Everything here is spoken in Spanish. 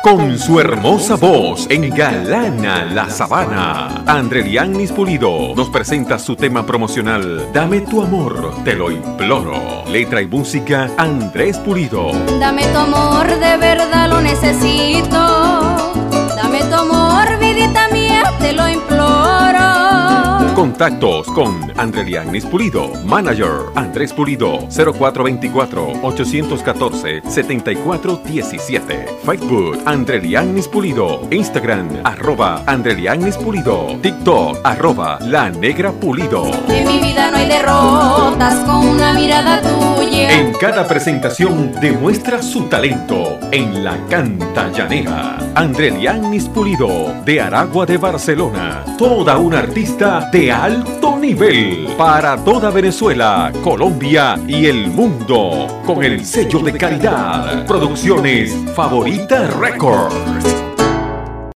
Con su hermosa voz engalana la sabana. Andrelianis Pulido nos presenta su tema promocional Dame tu amor, te lo imploro. Letra y música Andrés Pulido. Dame tu amor, de verdad lo necesito. Dame tu amor, vidita mía, te lo imploro. Contactos con Andrelianis Pulido, Manager Andrés Pulido, 0424-814-7417. Facebook Andrelianis Pulido, Instagram @Andrelianis Pulido, TikTok @La Negra Pulido. En mi vida no hay derrotas con una mirada tuya. En cada presentación demuestra su talento en la canta llanera. Andrelianis Pulido, de Aragua de Barcelona, toda una artista de alto nivel para toda Venezuela, Colombia y el mundo, con el sello de calidad Producciones Favorita Records.